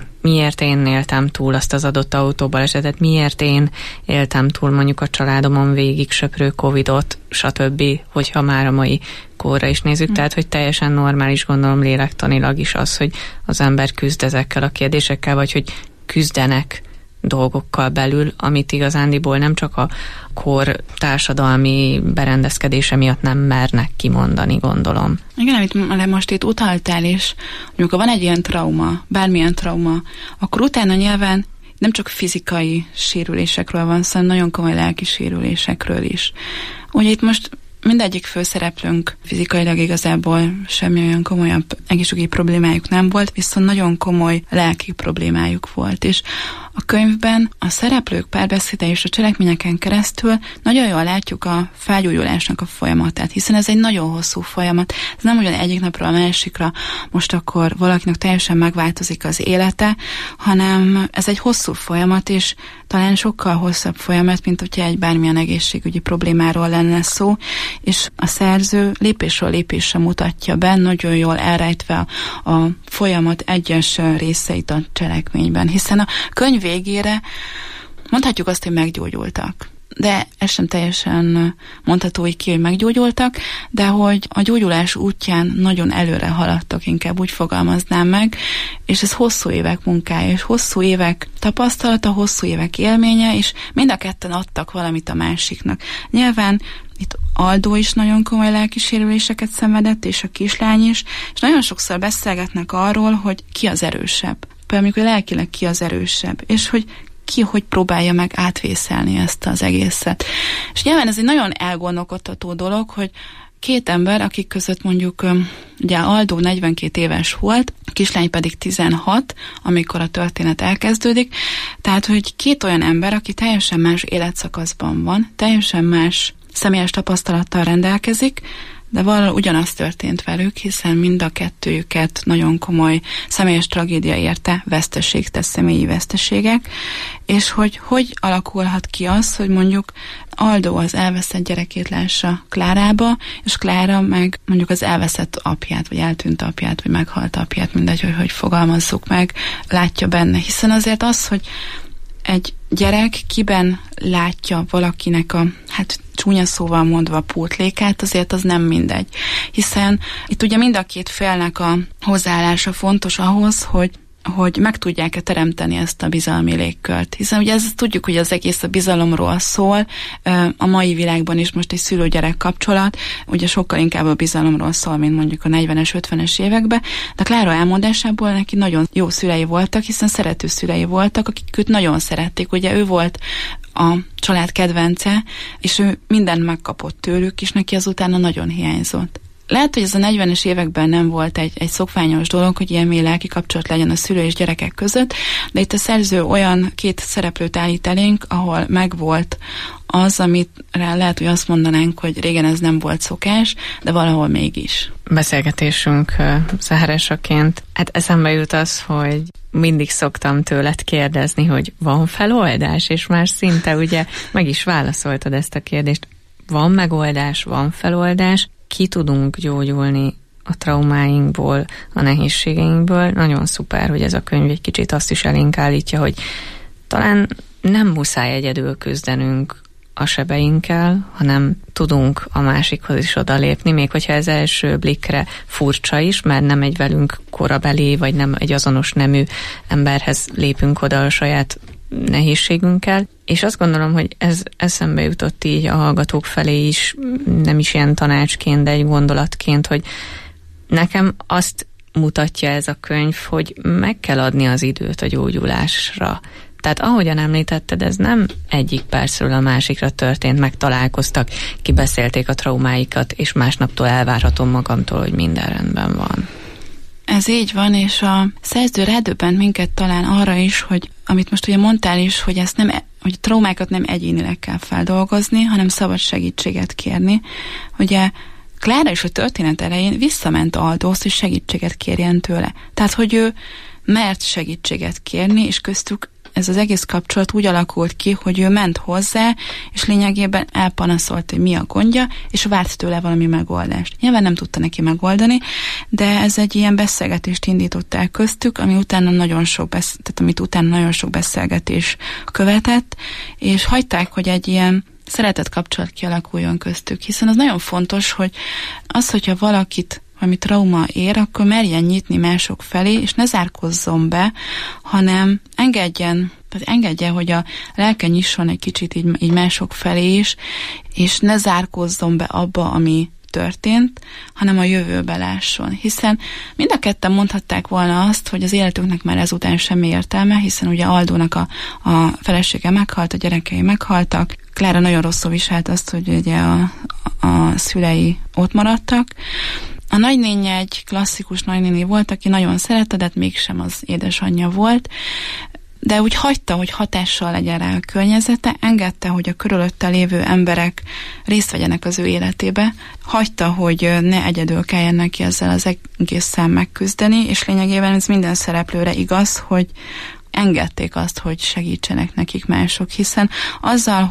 én éltem túl azt az adott autóbalesetet, miért én éltem túl mondjuk a családomon végig söprő Covidot, stb., hogyha már a mai korra is nézzük, tehát hogy teljesen normális, gondolom lélektanilag is az, hogy az ember küzd ezekkel a kérdésekkel, vagy hogy küzdenek dolgokkal belül, amit igazándiból nem csak a kor társadalmi berendezkedése miatt nem mernek kimondani, gondolom. Igen, amit most itt utaltál is, hogy amikor van egy ilyen trauma, bármilyen trauma, akkor utána nyilván nem csak fizikai sérülésekről van szó, nagyon komoly lelki sérülésekről is. Ugye itt most mindegyik főszereplőnk fizikailag igazából semmi olyan komolyabb egészségügyi problémájuk nem volt, viszont nagyon komoly lelki problémájuk volt, és a könyvben a szereplők párbeszéde és a cselekményeken keresztül nagyon jól látjuk a felgyógyulásnak a folyamatát, hiszen ez egy nagyon hosszú folyamat. Ez nem ugyan egyik napról a másikra most akkor valakinek teljesen megváltozik az élete, hanem ez egy hosszú folyamat, és talán sokkal hosszabb folyamat, mint hogyha egy bármilyen egészségügyi problémáról lenne szó, és a szerző lépésről lépésre mutatja be, nagyon jól elrejtve a folyamat egyes részeit a cselekményben, hiszen a könyv végére mondhatjuk azt, hogy meggyógyultak. de ez sem teljesen mondható így ki, hogy meggyógyultak, de hogy a gyógyulás útján nagyon előre haladtak, inkább úgy fogalmaznám meg, és ez hosszú évek munkája, és hosszú évek tapasztalata, hosszú évek élménye, és mind a ketten adtak valamit a másiknak. Nyilván itt Aldó is nagyon komoly lelkisérüléseket szenvedett, és a kislány is, és nagyon sokszor beszélgetnek arról, hogy ki az erősebb. Például amikor lelkileg ki az erősebb, és hogy ki hogy próbálja meg átvészelni ezt az egészet. És nyilván ez egy nagyon elgondolkodtató dolog, hogy két ember, akik között mondjuk ugye Aldó 42 éves volt, a kislány pedig 16, amikor a történet elkezdődik, tehát hogy két olyan ember, aki teljesen más életszakaszban van, teljesen más személyes tapasztalattal rendelkezik, de valahogy ugyanaz történt velük, hiszen mind a kettőjüket nagyon komoly személyes tragédia érte, veszteség, tehát személyi veszteségek, és hogy alakulhat ki az, hogy mondjuk Aldó az elveszett gyerekét lássa Klárába, és Klára meg mondjuk az elveszett apját, vagy eltűnt apját, vagy meghalt apját, mindegy, hogy fogalmazzuk meg, látja benne. Hiszen azért az, hogy egy gyerek kiben látja valakinek a, hát csúnya szóval mondva, pótlékát, azért az nem mindegy. Hiszen itt ugye mind a két félnek a hozzáállása fontos ahhoz, hogy meg tudják-e teremteni ezt a bizalmi légkört. Hiszen ugye tudjuk, hogy az egész a bizalomról szól, a mai világban is most egy szülő-gyerek kapcsolat, ugye sokkal inkább a bizalomról szól, mint mondjuk a 40-es, 50-es években, de Klára elmondásából neki nagyon jó szülei voltak, hiszen szerető szülei voltak, akik őt nagyon szerették. Ugye ő volt a család kedvence, és ő mindent megkapott tőlük, és neki azután nagyon hiányzott. Lehet, hogy ez a 40-es években nem volt egy szokványos dolog, hogy ilyen mély lelki kapcsolat legyen a szülő és gyerekek között, de itt a szerző olyan két szereplőt állít elénk, ahol megvolt az, amit lehet, hogy azt mondanánk, hogy régen ez nem volt szokás, de valahol mégis. Beszélgetésünk zárásaként, hát eszembe jut az, hogy mindig szoktam tőled kérdezni, hogy van feloldás, és már szinte ugye meg is válaszoltad ezt a kérdést. Van megoldás, van feloldás, ki tudunk gyógyulni a traumáinkból, a nehézségeinkből. Nagyon szuper, hogy ez a könyv egy kicsit azt is elénk állítja, hogy talán nem muszáj egyedül küzdenünk a sebeinkkel, hanem tudunk a másikhoz is odalépni, még hogyha ez első blikre furcsa is, mert nem egy velünk korabeli, vagy nem egy azonos nemű emberhez lépünk oda a saját nehézségünkkel, és azt gondolom, hogy ez eszembe jutott így a hallgatók felé is, nem is ilyen tanácsként, de egy gondolatként, hogy nekem azt mutatja ez a könyv, hogy meg kell adni az időt a gyógyulásra. Tehát ahogyan említetted, ez nem egyik percről a másikra történt, meg találkoztak, kibeszélték a traumáikat, és másnaptól elvárhatom magamtól, hogy minden rendben van. Ez így van, és a szerző rádöbbent minket talán arra is, hogy amit most ugye mondtál is, hogy ezt nem, hogy traumákat nem egyénileg kell feldolgozni, hanem szabad segítséget kérni. Ugye Klára is a történet elején visszament Aldóhoz, hogy segítséget kérjen tőle. Tehát, hogy ő mert segítséget kérni, és köztük ez az egész kapcsolat úgy alakult ki, hogy ő ment hozzá, és lényegében elpanaszolt, hogy mi a gondja, és várt tőle valami megoldást. Nyilván nem tudta neki megoldani, de ez egy ilyen beszélgetést indított el köztük, amit utána nagyon sok beszélgetés követett, és hagyták, hogy egy ilyen szeretett kapcsolat kialakuljon köztük, hiszen az nagyon fontos, hogy az, hogyha valakit valami trauma ér, akkor merjen nyitni mások felé, és ne zárkozzon be, hanem engedje, hogy a lelke nyisson egy kicsit így mások felé is, és ne zárkozzon be abba, ami történt, hanem a jövőbe lásson. Hiszen mind a ketten mondhatták volna azt, hogy az életünknek már ezután semmi értelme, hiszen ugye Aldónak a felesége meghalt, a gyerekei meghaltak, Klára nagyon rosszul viselt azt, hogy ugye a szülei ott maradtak. A nagynénye egy klasszikus nagynéni volt, aki nagyon szerette, de mégsem az édesanyja volt, de úgy hagyta, hogy hatással legyen rá a környezete, engedte, hogy a körülötte lévő emberek részt vegyenek az ő életébe, hagyta, hogy ne egyedül kelljen neki ezzel az egésszel megküzdeni, és lényegében ez minden szereplőre igaz, hogy engedték azt, hogy segítsenek nekik mások, hiszen azzal, hogy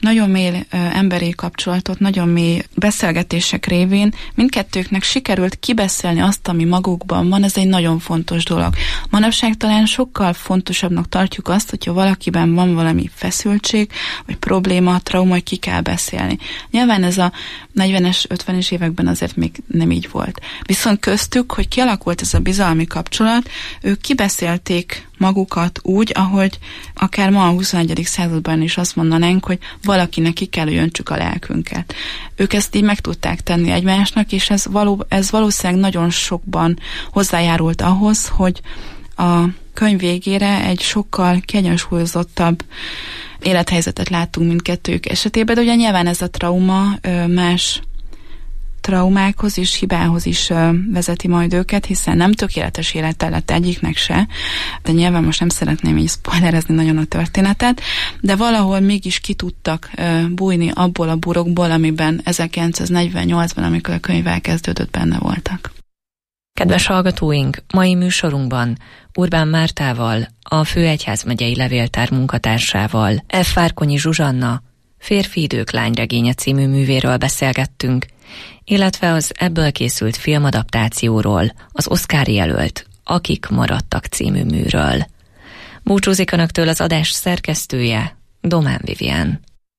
nagyon mély emberi kapcsolatot, nagyon mély beszélgetések révén mindkettőknek sikerült kibeszélni azt, ami magukban van, ez egy nagyon fontos dolog. Manapság talán sokkal fontosabbnak tartjuk azt, hogyha valakiben van valami feszültség, vagy probléma, trauma, hogy ki kell beszélni. Nyilván ez a 40-es, 50-es években azért még nem így volt. Viszont köztük, hogy kialakult ez a bizalmi kapcsolat, ők kibeszélték magukat úgy, ahogy akár ma a 21. században is azt mondanánk, hogy valakinek ki kell, hogy öntsük a lelkünket. Ők ezt így meg tudták tenni egymásnak, és ez valószínűleg nagyon sokban hozzájárult ahhoz, hogy a könyv végére egy sokkal kiegyensúlyozottabb élethelyzetet láttunk mindkettőjük esetében, de ugye nyilván ez a trauma más traumákhoz és hibához is vezeti majd őket, hiszen nem tökéletes élete lett egyiknek se, de nyilván most nem szeretném így spoilerezni nagyon a történetet, de valahol mégis ki tudtak bújni abból a burokból, amiben 1948-ban, amikor a könyv elkezdődött, benne voltak. Kedves hallgatóink, mai műsorunkban Urbán Mártával, a Főegyházmegyei Levéltár munkatársával, F. Várkonyi Zsuzsanna, Férfi idők lányregénye című művéről beszélgettünk, illetve az ebből készült filmadaptációról, az Oscar jelölt Akik maradtak című műről. Búcsúzik önöktől az adás szerkesztője, Domán Vivien.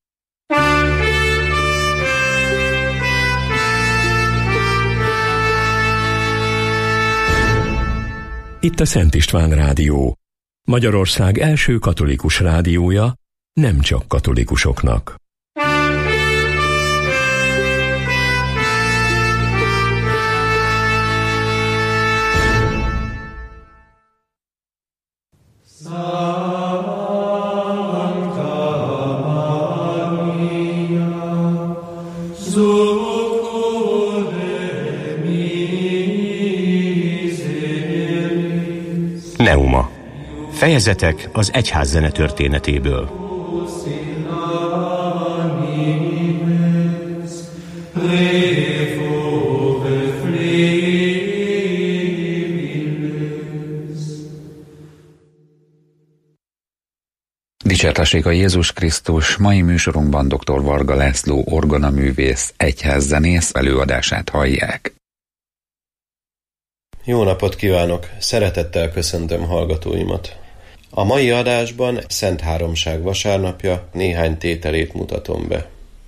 Itt a Szent István Rádió, Magyarország első katolikus rádiója, nem csak katolikusoknak. Neuma. Fejezetek az egyházzene történetéből. Dicsértessék a Jézus Krisztus! Mai műsorunkban dr. Varga László orgonaművész, egyházzenész előadását hallják. Jó napot kívánok! Szeretettel köszöntöm hallgatóimat! A mai adásban Szent Háromság vasárnapja néhány tételét mutatom be.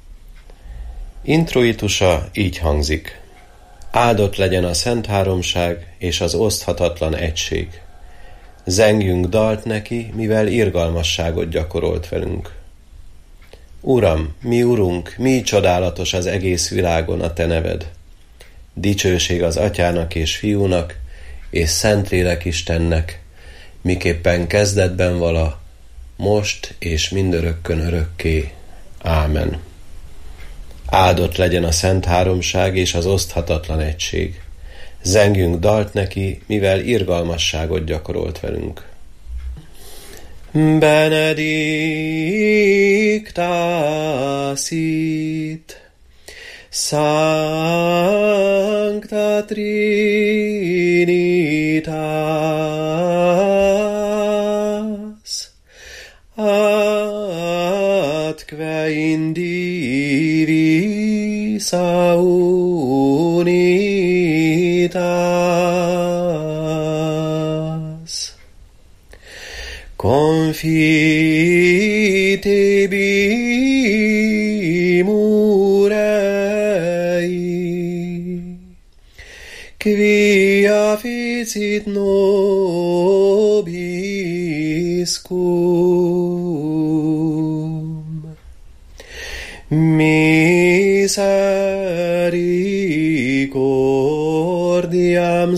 Introitusa így hangzik. Áldott legyen a Szent Háromság és az oszthatatlan egység. Zengjünk dalt neki, mivel irgalmasságot gyakorolt velünk. Uram, mi Urunk, mi csodálatos az egész világon a Te neved. Dicsőség az Atyának és Fiúnak, és Szentlélek Istennek, miképpen kezdetben vala, most és mindörökkön örökké. Ámen. Áldott legyen a Szent Háromság és az oszthatatlan egység. Zengjünk dalt neki, mivel irgalmasságot gyakorolt velünk. Benedicta sit Sancta Trinitas atque in divis unitas confitebimus quia ficit nobis cum misericordiam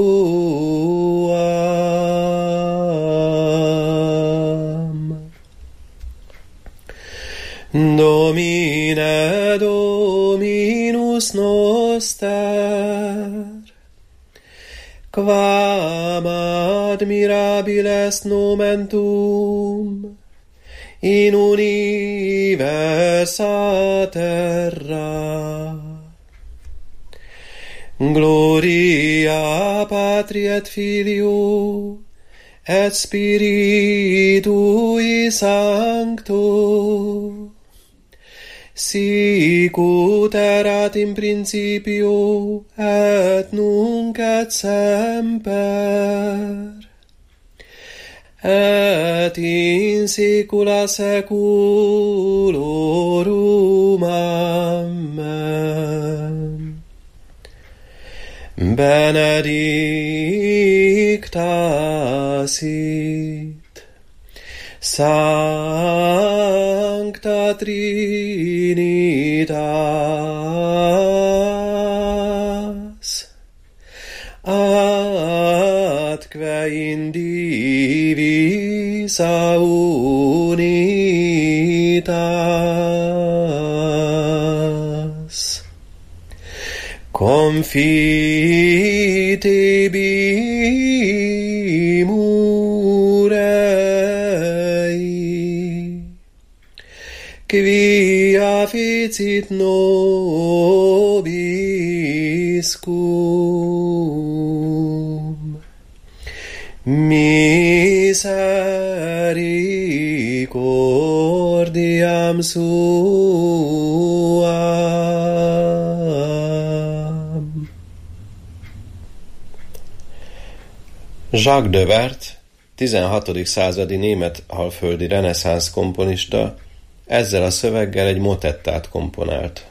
suam. Domine Dominus noster, quam admirabile est nomen tuum in universa terra. Gloria Patri et Filio et Spiritui Sancto, Sicut erat in principio et nunc et semper et in saecula saeculorum. Amen. Benedicta sit Sancta Trinitas atque in divisa unitas confitebimur ei, quia fecit nobis cum misericordiam suam. Jacques de Wert, 16. századi német alföldi reneszánsz komponista, ezzel a szöveggel egy motettát komponált.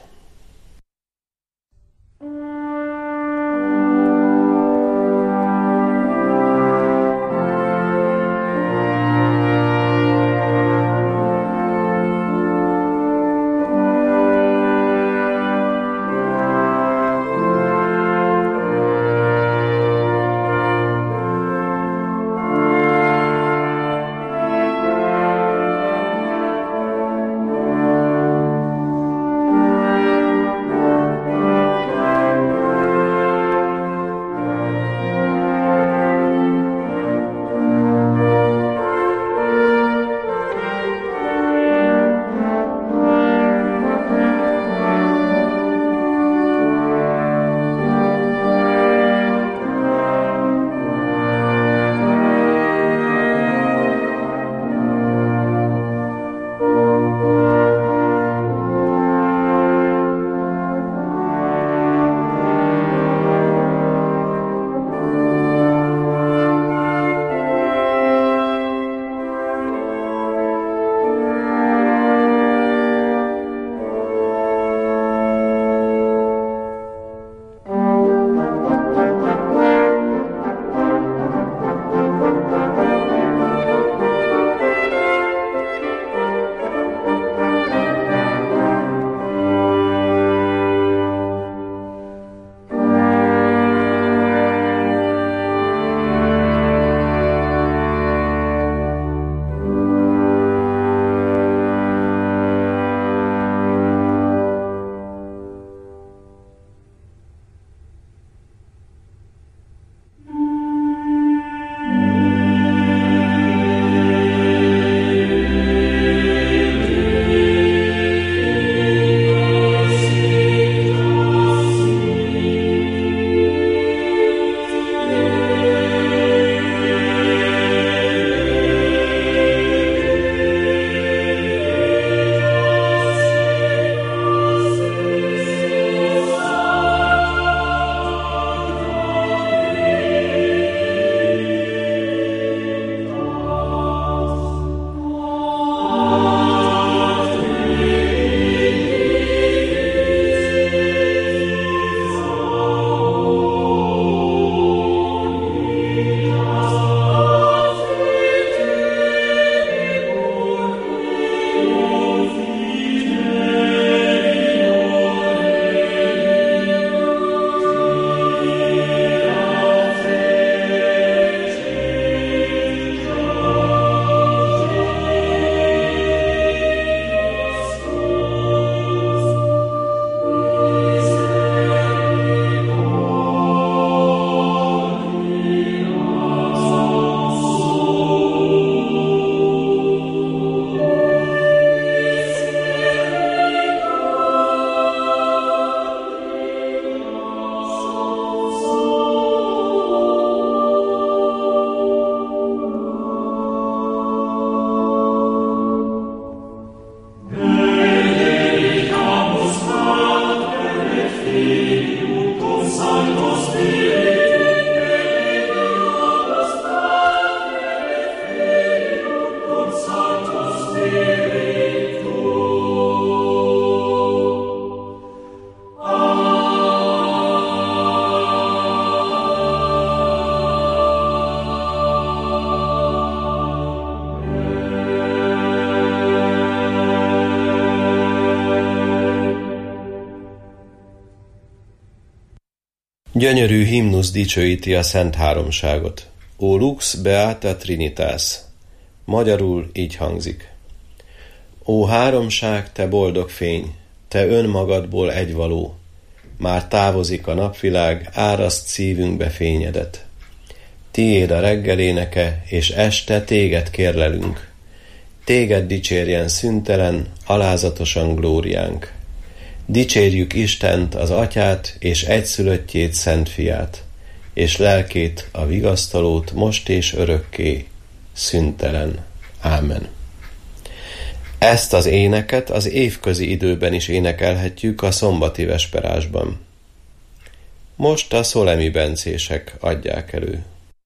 Gyönyörű himnusz dicsőíti a Szent Háromságot. O lux beata trinitas. Magyarul így hangzik. Ó háromság, te boldog fény, te önmagadból egyvaló. Már távozik a napvilág, áraszt szívünkbe fényedet. Tiéd a reggel éneke, és este téged kérlelünk. Téged dicsérjen szüntelen, alázatosan glóriánk. Dicsérjük Istent, az Atyát, és egyszülöttjét, Szent Fiát, és lelkét, a vigasztalót, most és örökké, szüntelen. Ámen. Ezt az éneket az évközi időben is énekelhetjük a szombati vesperásban. Most a szolemi bencések adják elő.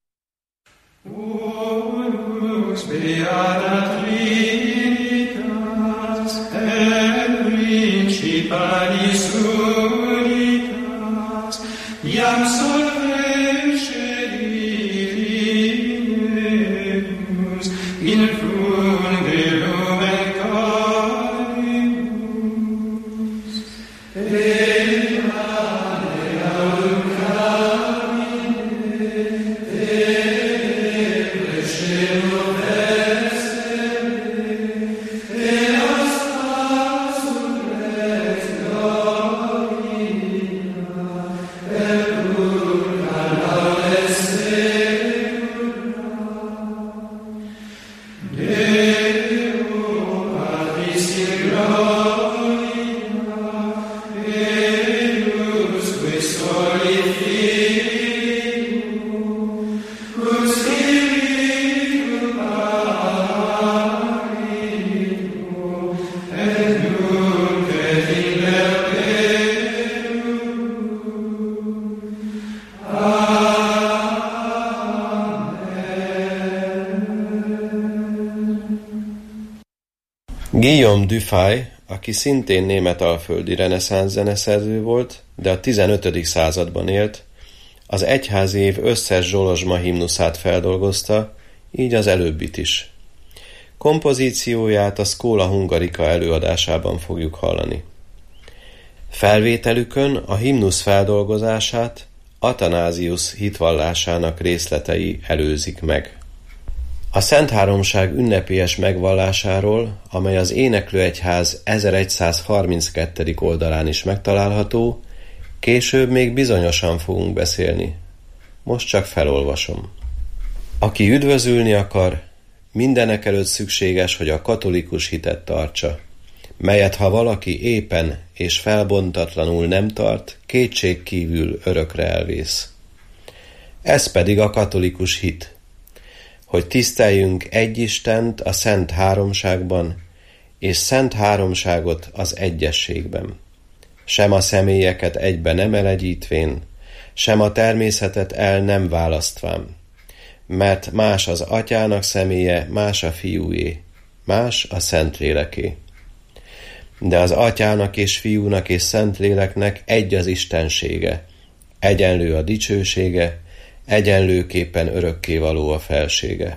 Guillaume Dufay, aki szintén németalföldi reneszánsz zeneszerző volt, de a 15. században élt, az egyházi év összes zsolozsma himnuszát feldolgozta, így az előbbit is. Kompozícióját a Schola Hungarica előadásában fogjuk hallani. Felvételükön a himnusz feldolgozását Athanásius hitvallásának részletei előzik meg. A Szent Háromság ünnepélyes megvallásáról, amely az Éneklőegyház 1132. oldalán is megtalálható, később még bizonyosan fogunk beszélni. Most csak felolvasom. Aki üdvözülni akar, mindenekelőtt szükséges, hogy a katolikus hitet tartsa, melyet ha valaki éppen és felbontatlanul nem tart, kétségkívül örökre elvész. Ez pedig a katolikus hit, hogy tiszteljünk egy Istent a Szent Háromságban, és Szent Háromságot az egyességben. Sem a személyeket egybe nem elegyítvén, sem a természetet el nem választván, mert más az Atyának személye, más a Fiúé, más a Szentléleké. De az Atyának és Fiúnak és Szentléleknek egy az istensége, egyenlő a dicsősége, egyenlőképpen örökkévaló a felsége.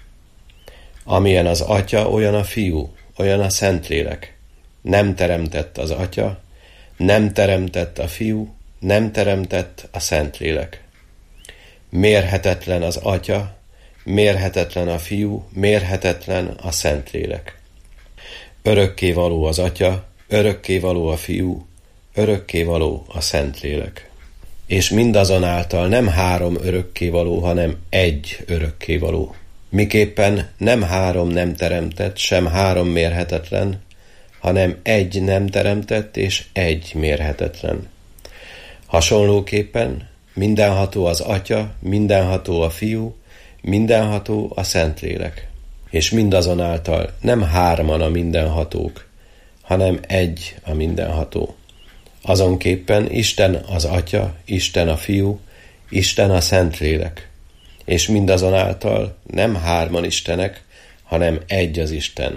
Amilyen az Atya, olyan a Fiú, olyan a Szentlélek. Nem teremtett az Atya, nem teremtett a Fiú, nem teremtett a Szentlélek. Mérhetetlen az Atya, mérhetetlen a Fiú, mérhetetlen a Szentlélek. Örökkévaló az Atya, örökkévaló a Fiú, örökkévaló a Szentlélek. És mindazonáltal nem három örökkévaló, hanem egy örökkévaló. Miképpen nem három nem teremtett, sem három mérhetetlen, hanem egy nem teremtett és egy mérhetetlen. Hasonlóképpen mindenható az Atya, mindenható a Fiú, mindenható a Szentlélek. És mindazonáltal nem hárman a mindenhatók, hanem egy a mindenható. Azonképpen Isten az Atya, Isten a Fiú, Isten a Szentlélek. És mindazonáltal nem hárman istenek, hanem egy az Isten.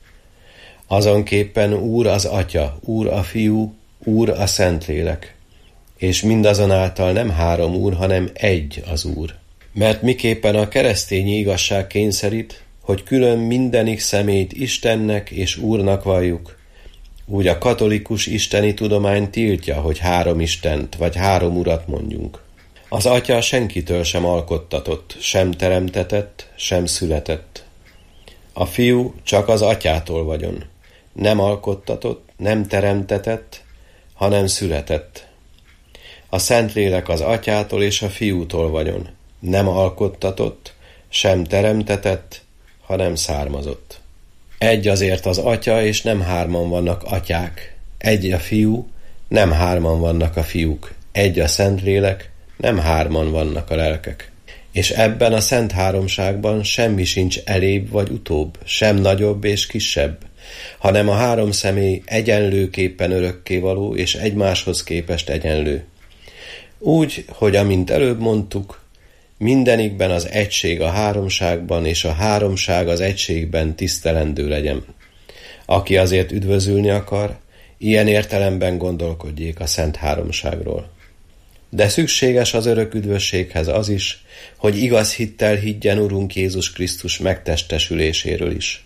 Azonképpen Úr az Atya, Úr a Fiú, Úr a Szentlélek. És mindazonáltal nem három Úr, hanem egy az Úr. Mert miképpen a keresztényi igazság kényszerít, hogy külön mindenik személyt Istennek és Úrnak valljuk, Úgy a katolikus isteni tudomány tiltja, hogy 3 istent vagy 3 urat mondjunk. Az Atya senkitől sem alkottatott, sem teremtetett, sem született. A Fiú csak az Atyától vagyon. Nem alkottatott, nem teremtetett, hanem született. A Szentlélek az Atyától és a Fiútól vagyon. Nem alkottatott, sem teremtetett, hanem származott. Egy azért az Atya, és nem 3-an vannak atyák. Egy a Fiú, nem 3-an vannak a fiúk. Egy a Szentlélek, nem 3-an vannak a lelkek. És ebben a Szent Háromságban semmi sincs elébb vagy utóbb, sem nagyobb és kisebb, hanem a 3 személy egyenlőképpen örökkévaló és egymáshoz képest egyenlő. Úgy, hogy amint előbb mondtuk, mindenikben az egység a háromságban, és a háromság az egységben tisztelendő legyen. Aki azért üdvözülni akar, ilyen értelemben gondolkodjék a Szent Háromságról. De szükséges az örök üdvösséghez az is, hogy igaz hittel higgyen Urunk Jézus Krisztus megtestesüléséről is.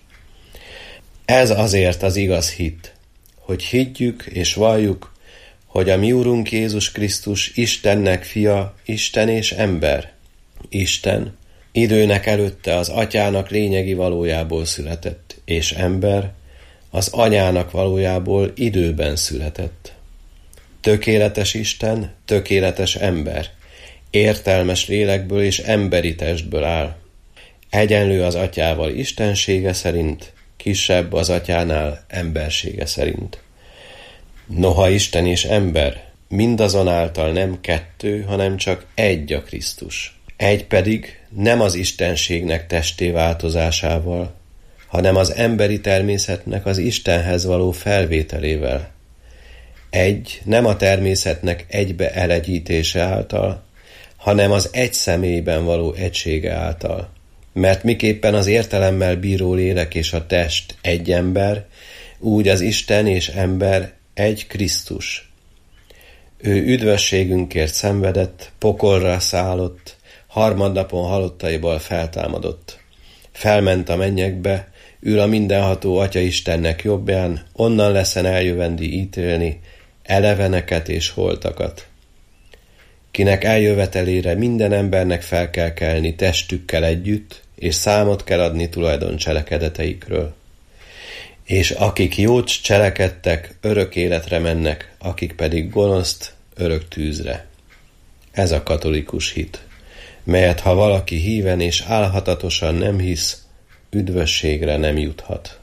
Ez azért az igaz hit, hogy higgyük és valljuk, hogy a mi Urunk Jézus Krisztus Istennek fia, Isten és ember. Isten időnek előtte az Atyának lényegi valójából született, és ember az Anyának valójából időben született. Tökéletes Isten, tökéletes ember, értelmes lélekből és emberi testből áll. Egyenlő az Atyával istensége szerint, kisebb az Atyánál embersége szerint. Noha Isten és ember, mindazonáltal nem 2, hanem csak egy a Krisztus. Egy pedig nem az istenségnek testé változásával, hanem az emberi természetnek az Istenhez való felvételével. Egy nem a természetnek egybe elegyítése által, hanem az egy személyben való egysége által. Mert miképpen az értelemmel bíró lélek és a test egy ember, úgy az Isten és ember egy Krisztus. Ő üdvösségünkért szenvedett, pokolra szállott, harmadnapon halottaiból feltámadott. Felment a mennyekbe, ül a mindenható Atya Istennek jobbján, onnan leszen eljövendi ítélni eleveneket és holtakat. Kinek eljövetelére minden embernek fel kell kelni testükkel együtt, és számot kell adni tulajdon cselekedeteikről. És akik jót cselekedtek, örök életre mennek, akik pedig gonoszt, örök tűzre. Ez a katolikus hit, melyet ha valaki híven és álhatatosan nem hisz, üdvösségre nem juthat.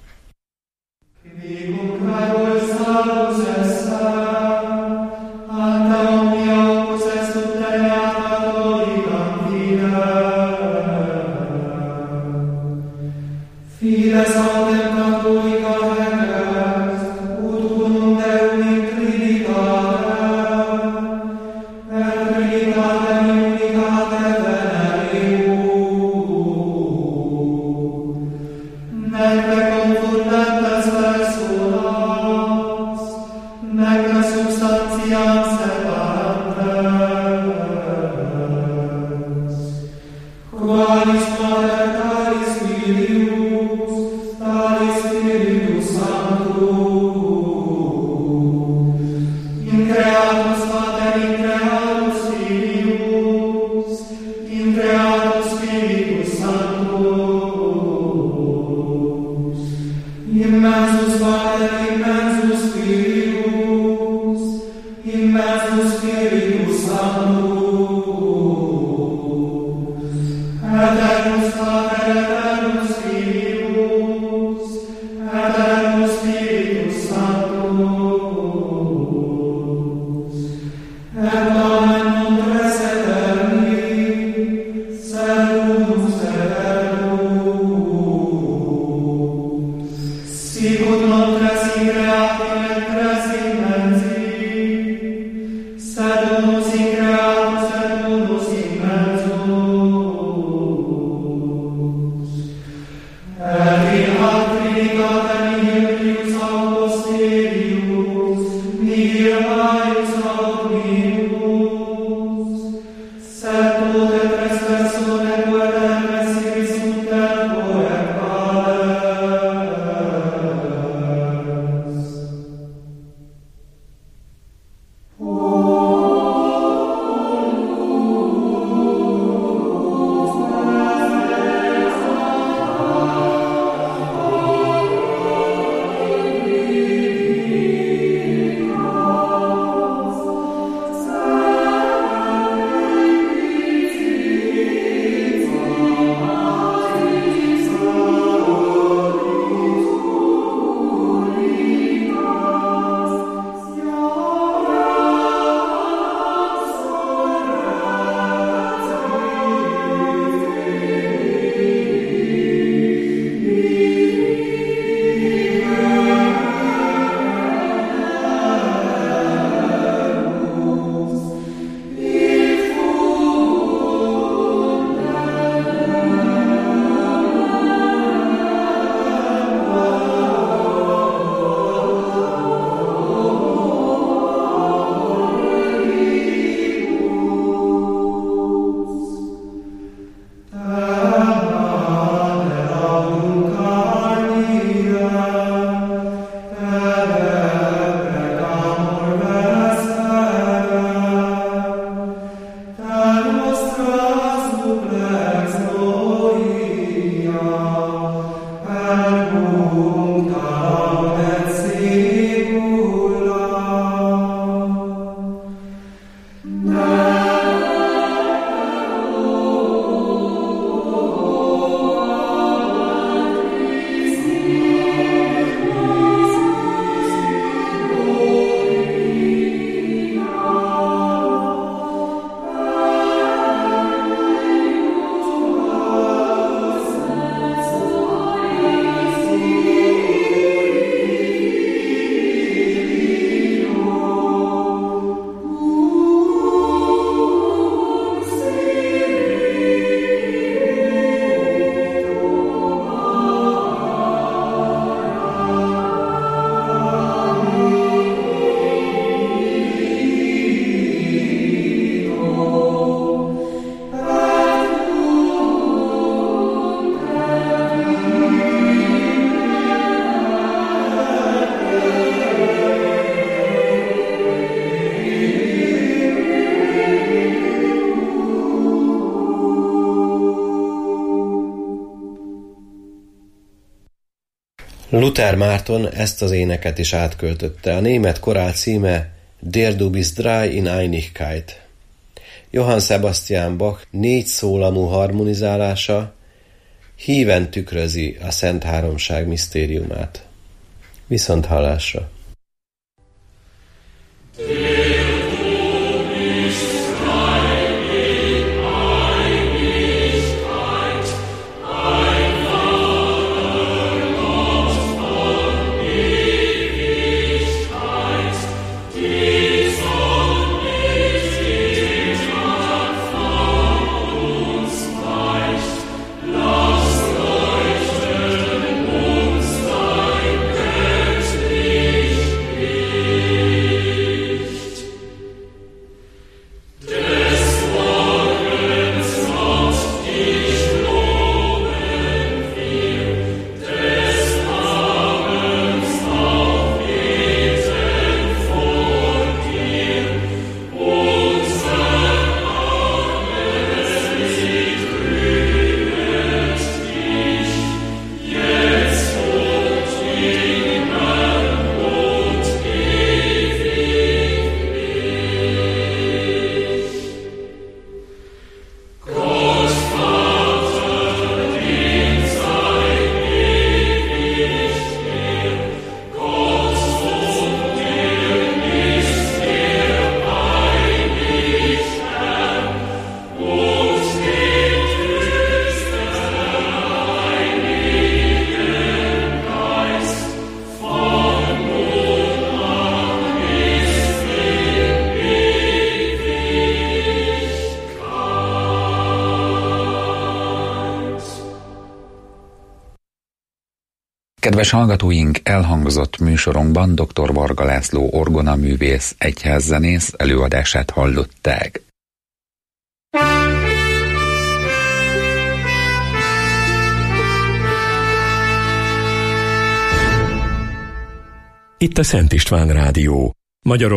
Luther Márton ezt az éneket is átköltötte. A német korál címe Der du bist drei in Einigkeit. Johann Sebastian Bach 4 szólamú harmonizálása híven tükrözi a Szent Háromság misztériumát. Viszont hallásra! Kedves hallgatóink, elhangzott műsorunkban dr. Varga László orgonaművész, egyházzenész előadását hallották. Itt a Szent István Rádió.